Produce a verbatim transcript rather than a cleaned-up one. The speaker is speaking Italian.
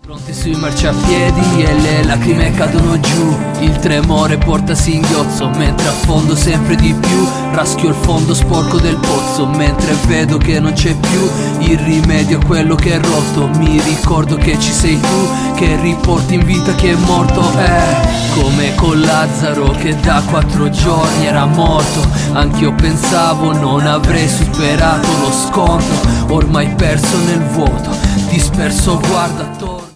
Pronti sui marciapiedi e le lacrime cadono giù. Il tremore porta singhiozzo mentre affondo sempre di più. Raschio il fondo sporco del pozzo mentre vedo che non c'è più il rimedio a quello che è rotto. Mi ricordo che ci sei tu che riporti in vita chi è morto. Eh, come con Lazzaro che da quattro giorni era morto. Anch'io pensavo non avrei superato lo scontro. Ormai perso nel vuoto, disperso guarda